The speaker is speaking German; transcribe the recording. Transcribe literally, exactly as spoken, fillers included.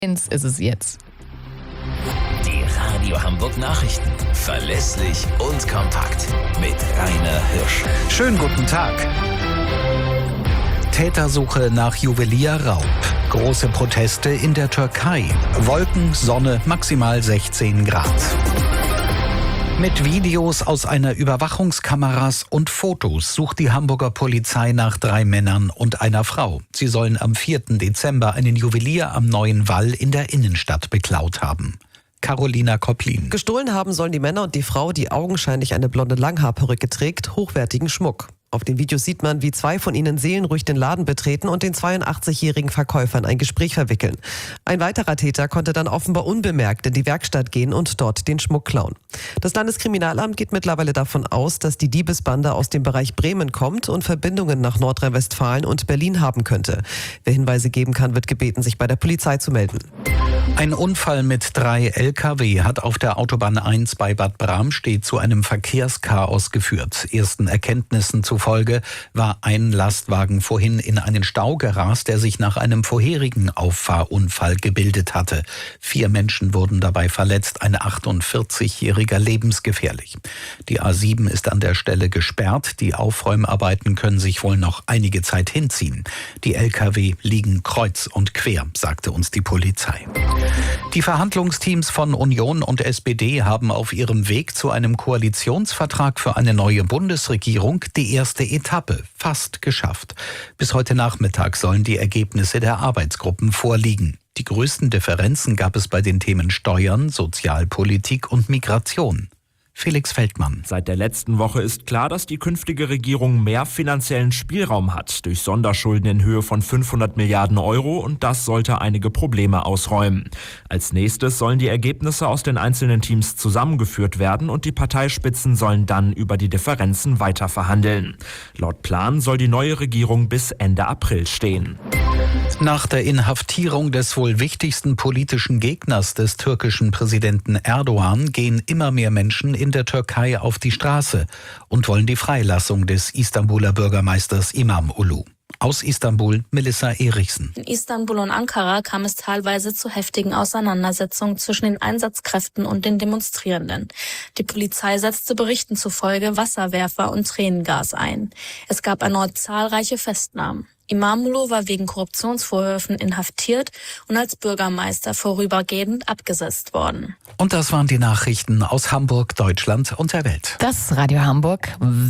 Eins ist es jetzt. Die Radio Hamburg Nachrichten. Verlässlich und kompakt. Mit Rainer Hirsch. Schönen guten Tag. Tätersuche nach Juwelierraub. Große Proteste in der Türkei. Wolken, Sonne, maximal sechzehn Grad. Mit Videos aus einer Überwachungskameras und Fotos sucht die Hamburger Polizei nach drei Männern und einer Frau. Sie sollen am vierten Dezember einen Juwelier am Neuen Wall in der Innenstadt beklaut haben. Carolina Kopplin. Gestohlen haben sollen die Männer und die Frau, die augenscheinlich eine blonde Langhaarperücke trägt, hochwertigen Schmuck. Auf den Videos sieht man, wie zwei von ihnen seelenruhig den Laden betreten und den zweiundachtzigjährigen Verkäufer in ein Gespräch verwickeln. Ein weiterer Täter konnte dann offenbar unbemerkt in die Werkstatt gehen und dort den Schmuck klauen. Das Landeskriminalamt geht mittlerweile davon aus, dass die Diebesbande aus dem Bereich Bremen kommt und Verbindungen nach Nordrhein-Westfalen und Berlin haben könnte. Wer Hinweise geben kann, wird gebeten, sich bei der Polizei zu melden. Ein Unfall mit drei L K W hat auf der Autobahn eins bei Bad Bramstedt zu einem Verkehrschaos geführt. Ersten Erkenntnissen zufolge war ein Lastwagen vorhin in einen Stau gerast, der sich nach einem vorherigen Auffahrunfall gebildet hatte. Vier Menschen wurden dabei verletzt, ein achtundvierzigjähriger lebensgefährlich. Die A sieben ist an der Stelle gesperrt. Die Aufräumarbeiten können sich wohl noch einige Zeit hinziehen. Die L K W liegen kreuz und quer, sagte uns die Polizei. Die Verhandlungsteams von Union und S P D haben auf ihrem Weg zu einem Koalitionsvertrag für eine neue Bundesregierung die erste Etappe fast geschafft. Bis heute Nachmittag sollen die Ergebnisse der Arbeitsgruppen vorliegen. Die größten Differenzen gab es bei den Themen Steuern, Sozialpolitik und Migration. Felix Feldmann. Seit der letzten Woche ist klar, dass die künftige Regierung mehr finanziellen Spielraum hat durch Sonderschulden in Höhe von fünfhundert Milliarden Euro und das sollte einige Probleme ausräumen. Als nächstes sollen die Ergebnisse aus den einzelnen Teams zusammengeführt werden und die Parteispitzen sollen dann über die Differenzen weiter verhandeln. Laut Plan soll die neue Regierung bis Ende April stehen. Nach der Inhaftierung des wohl wichtigsten politischen Gegners des türkischen Präsidenten Erdogan gehen immer mehr Menschen in der Türkei auf die Straße und wollen die Freilassung des Istanbuler Bürgermeisters İmamoğlu. Aus Istanbul, Melissa Erichsen. In Istanbul und Ankara kam es teilweise zu heftigen Auseinandersetzungen zwischen den Einsatzkräften und den Demonstrierenden. Die Polizei setzte Berichten zufolge Wasserwerfer und Tränengas ein. Es gab erneut zahlreiche Festnahmen. İmamoğlu war wegen Korruptionsvorwürfen inhaftiert und als Bürgermeister vorübergehend abgesetzt worden. Und das waren die Nachrichten aus Hamburg, Deutschland und der Welt. Das Radio Hamburg.